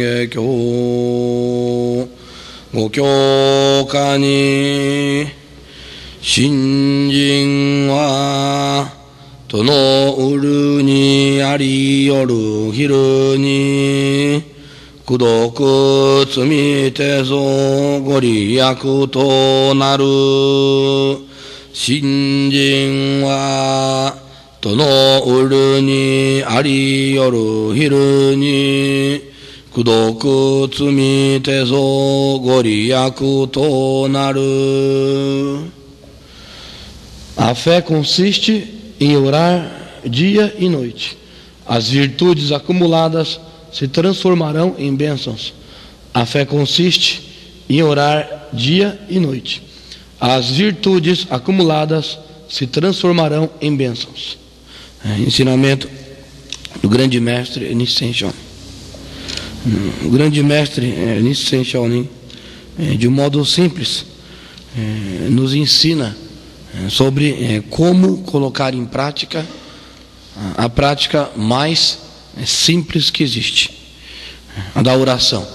芸教ご教化に信心はとのうるにありよるひるに功徳罪手相ご利益となる信心はとのうるにありよるひるに功徳罪手相ご利益となる。A fé consiste em orar dia e noite. As virtudes acumuladas se transformarão em bênçãos. A fé consiste em orar dia e noite. As virtudes acumuladas se transformarão em bênçãos. Ensinamento do grande mestre Nissen Shonin. O grande mestre Nissen Shonin, de um modo simples, nos ensina sobre como colocar em prática a prática mais simples que existe, a da oração.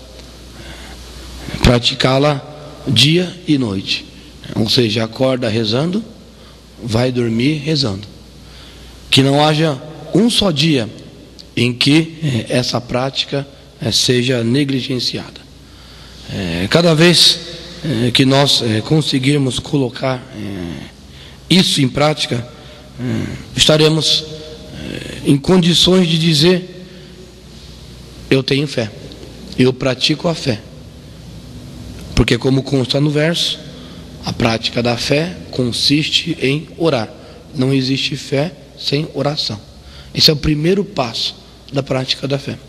Praticá-la dia e noite. Ou seja, acorda rezando, vai dormir rezando. Que não haja um só dia em que essa prática seja negligenciada. Cada vez que nós conseguirmos colocar isso em prática, estaremos em condições de dizer: eu tenho fé, eu pratico a fé. Porque, como consta no verso, a prática da fé consiste em orar. Não existe fé sem oração. Esse é o primeiro passo da prática da fé.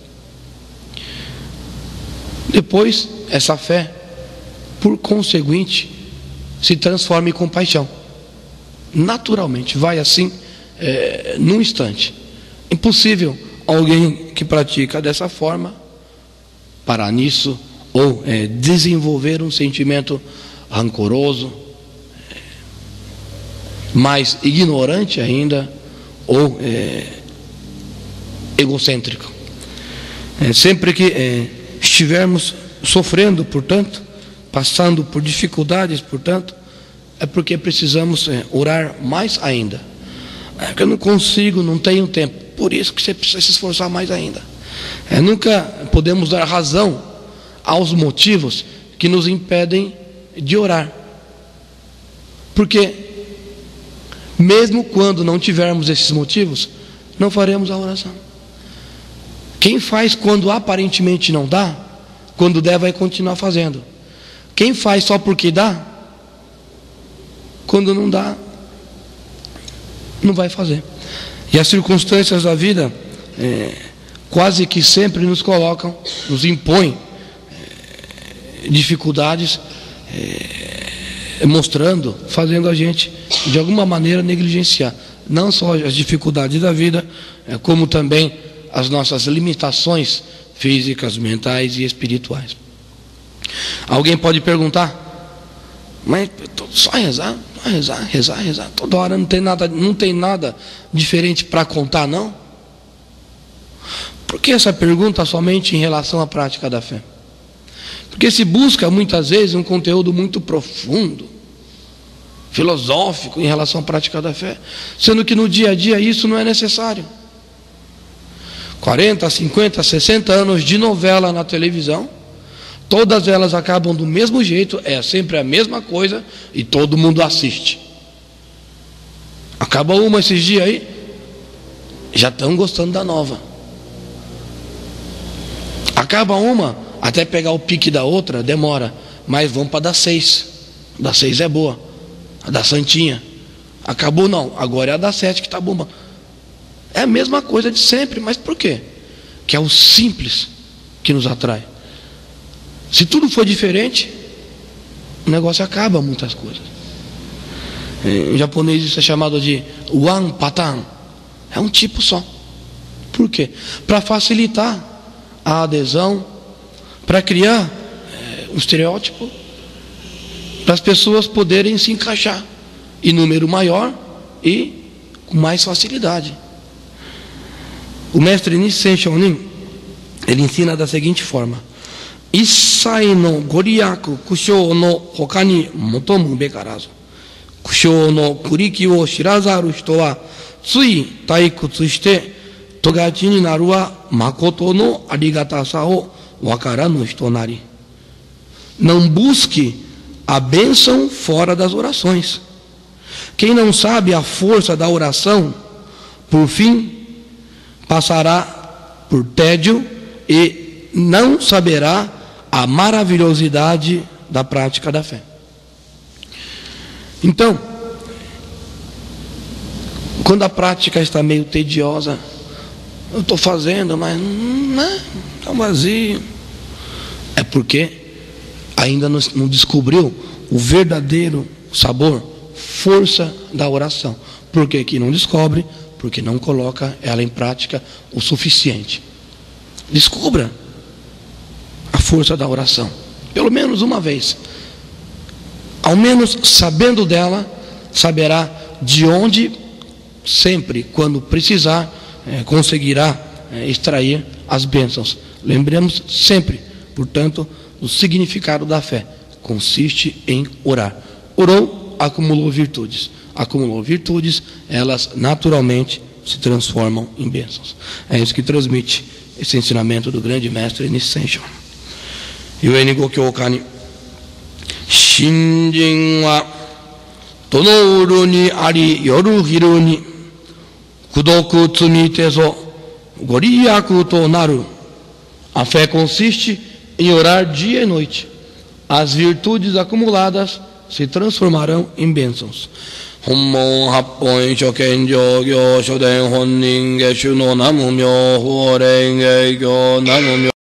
Depois, essa fé, por conseguinte, se transforma em compaixão. Naturalmente, vai assim, num instante. Impossível alguém que pratica dessa forma parar nisso ou desenvolver um sentimento rancoroso, mais ignorante ainda, ou egocêntrico. Sempre que estivermos sofrendo, portanto, passando por dificuldades, portanto, é porque precisamos orar mais ainda. Porque eu não consigo, não tenho tempo. Por isso que você precisa se esforçar mais ainda. Nunca podemos dar razão aos motivos que nos impedem de orar. Porque, mesmo quando não tivermos esses motivos, não faremos a oração. Quem faz quando aparentemente não dá, quando der vai continuar fazendo. Quem faz só porque dá, quando não dá, não vai fazer. E as circunstâncias da vida quase que sempre nos colocam, nos impõem dificuldades, mostrando, fazendo a gente de alguma maneira negligenciar não só as dificuldades da vida, como também as nossas limitações físicas, mentais e espirituais. Alguém pode perguntar: mas só rezar, rezar, toda hora não tem nada diferente para contar, não? Por que essa pergunta somente em relação à prática da fé? Porque se busca muitas vezes um conteúdo muito profundo, filosófico em relação à prática da fé, sendo que no dia a dia isso não é necessário. 40, 50, 60 anos de novela na televisão, todas elas acabam do mesmo jeito, é sempre a mesma coisa e todo mundo assiste. Acaba uma esses dias aí, já estão gostando da nova. Acaba uma, até pegar o pique da outra demora, mas vão para a das 6. Da 6 é boa, a da Santinha. Acabou não, agora é a da 7 que está bombando. É a mesma coisa de sempre, mas por quê? Que é o simples que nos atrai. Se tudo for diferente, o negócio acaba muitas coisas. Em japonês isso é chamado de one pattern. É um tipo só. Por quê? Para facilitar a adesão, para criar um estereótipo, para as pessoas poderem se encaixar em número maior e com mais facilidade. O mestre Nissen Shonin, ele ensina da seguinte forma: Issai no goriyaku kushou no hoka ni motomu bekarazu. Kushou no kuriki o shirazaru hito wa tsui taikutsu shite togachi ni naru wa makoto no arigatasa o wakaranu hito nari. Não busque a bênção fora das orações. Quem não sabe a força da oração, por fim, passará por tédio e não saberá a maravilhosidade da prática da fé. Então, quando a prática está meio tediosa, eu estou fazendo, mas está vazio, é porque ainda não descobriu o verdadeiro sabor, força da oração. Por que que não descobre? Porque não coloca ela em prática o suficiente. Descubra a força da oração, pelo menos uma vez. Ao menos sabendo dela, saberá de onde, sempre, quando precisar, conseguirá extrair as bênçãos. Lembremos sempre, portanto, o significado da fé consiste em orar. Orou, acumulou virtudes. Acumulou virtudes, elas naturalmente se transformam em bênçãos. É isso que transmite esse ensinamento do grande mestre Nissensho. Yueni Gokyoka ni Shinjin wa tonouru ni ari yoru hiru ni kudoku tsumite so goriyaku to naru. A fé consiste em orar dia e noite. As virtudes acumuladas se transformarão em bênçãos. Hommon happon shoken jogyo shoden honnin geshu no namu myo horen ge gyo namu myo